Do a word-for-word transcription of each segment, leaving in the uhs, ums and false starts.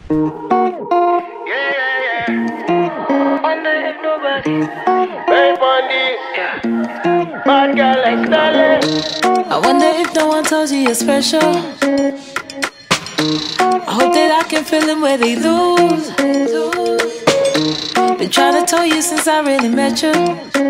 Yeah, yeah, yeah. Wonder if nobody. Babe on this. Yeah. Bad girl like Stalin. I wonder if no one tells you you're special. I hope that I can feel them where they lose. Been trying to tell you since I really met you.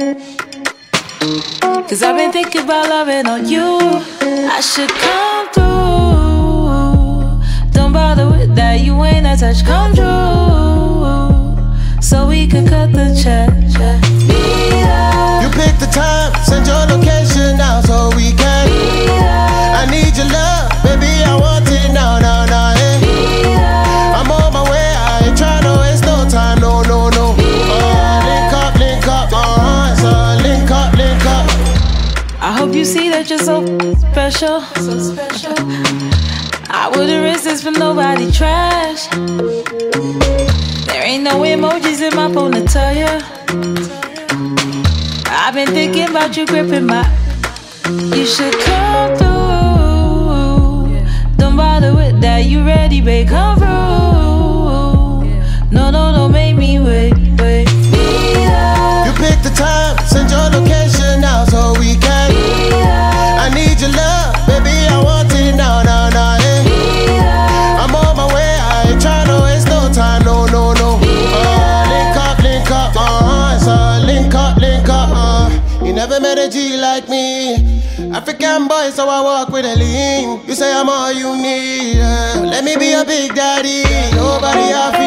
Cause I've been thinking about loving on you. I should come through. Don't bother with that, you ain't that touch. Come through, so we could cut the check. You pick the time, send your location now so we can. I need your love, baby, I want it now, now, now, yeah. I'm on my way, I ain't trying to waste no time, no, no, no. Uh, link up, link up, uh-huh, so link up, link up. I hope you see that you're so special, so special. I wouldn't risk this for nobody trash. There ain't no emojis in my phone to tell ya. I've been thinking about you gripping my. You should come through. Don't bother with that, you ready, babe, come through. No, no, don't make me wait, wait. You pick the time, send your location now so we can. I need your love, baby, I want it now, now, now, yeah. I'm on my way, I ain't tryna waste no time, no, no, no. Uh, link up, link up, uh-huh, so link up, link up, uh. You never met a G like me. African boy, so I walk with a lean. You say I'm all you need, uh. Let me be your big daddy. Nobody have